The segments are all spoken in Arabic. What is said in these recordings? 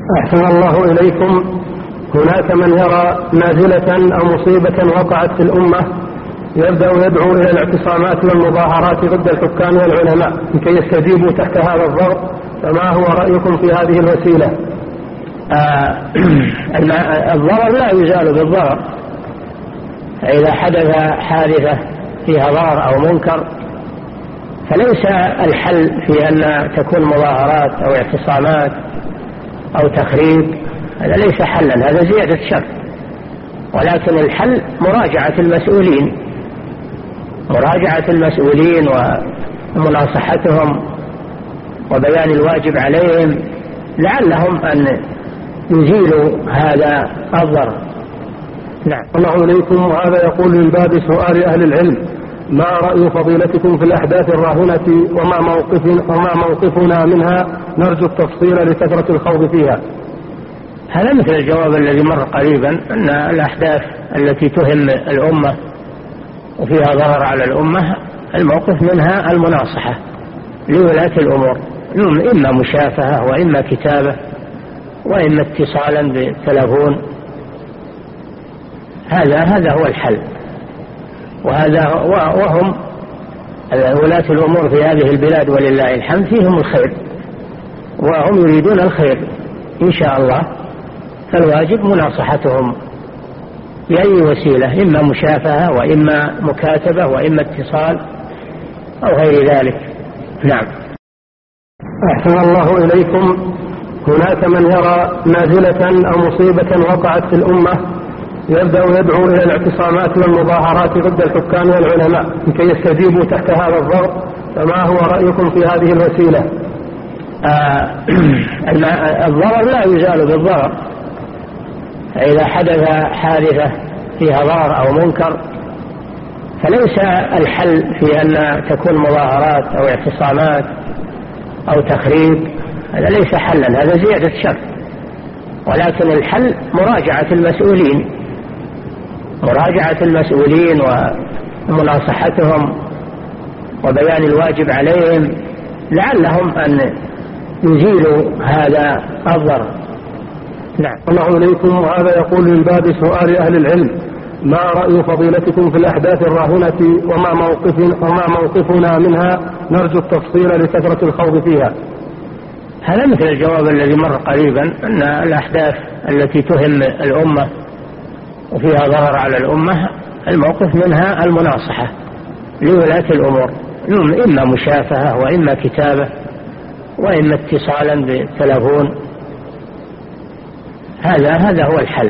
أحسن الله إليكم. هناك من يرى نازلة أو مصيبة وقعت في الأمة يبدأ يدعو إلى الاعتصامات والمظاهرات ضد الحكام والعلماء لكي يستجيبوا تحت هذا الضغط، فما هو رأيكم في هذه الوسيلة؟ الضرر لا يزال بالضرر. إذا حدث حادثة فيها ضرر أو منكر فليس الحل في أن تكون مظاهرات أو اعتصامات أو تخريب، هذا ليس حلا، هذا زيادة شر. ولكن الحل مراجعة المسؤولين ومناصحتهم وبيان الواجب عليهم لعلهم أن يزيلوا هذا الضرر. نعم. الله إليكم. وهذا يقول من باب سؤال أهل العلم: ما رأي فضيلتكم في الأحداث الراهنة وما موقفنا منها؟ نرجو التفصيل لكثرة الخوض فيها. هذا مثل الجواب الذي مر قريبا، أن الأحداث التي تهم الأمة وفيها ضرر على الأمة الموقف منها المناصحة لولاة الأمور، إما مشافهة وإما كتابة وإما اتصالا بالتلفون. هذا هو الحل. وهم ولاة الأمور في هذه البلاد ولله الحمد فيهم الخير وهم يريدون الخير إن شاء الله، فالواجب مناصحتهم بأي وسيلة، إما مشافهة وإما مكاتبة وإما اتصال أو غير ذلك. نعم. أحسن الله إليكم. هناك من يرى نازلة أو مصيبة وقعت في الأمة يبدأ يدعو إلى الاعتصامات والمظاهرات ضد الحكام والعلماء لكي يستجيبوا تحت هذا الضغط، فما هو رأيكم في هذه الوسيلة؟ الضرر لا يزال بالضرر. إذا حدث حادثة فيها ضرر أو منكر فليس الحل في أن تكون مظاهرات أو اعتصامات أو تخريب، هذا ليس حلا، هذا زيادة شر. ولكن الحل مراجعة المسؤولين ومناصحتهم وبيان الواجب عليهم لعلهم أن يزيلوا هذا الضرر. نعم. الله إليكم. وهذا يقول من باب سؤال أهل العلم: ما رأي فضيلتكم في الأحداث الراهنة وما موقفنا منها؟ نرجو التفصيل لكثرة الخوض فيها. هذا مثل الجواب الذي مر قريبا، أن الأحداث التي تهم الأمة وفيها ضرر على الأمة الموقف منها المناصحة لولاة الأمور، إما مشافهة وإما كتابة وإما اتصالا بالتلفون. هذا هو الحل.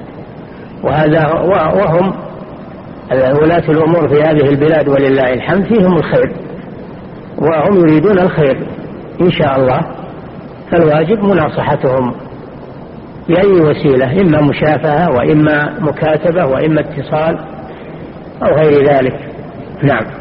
وهم ولاة الأمور في هذه البلاد ولله الحمد فيهم الخير وهم يريدون الخير إن شاء الله، فالواجب مناصحتهم بأي وسيلة، إما مشافهة وإما مكاتبة وإما اتصال أو غير ذلك. نعم.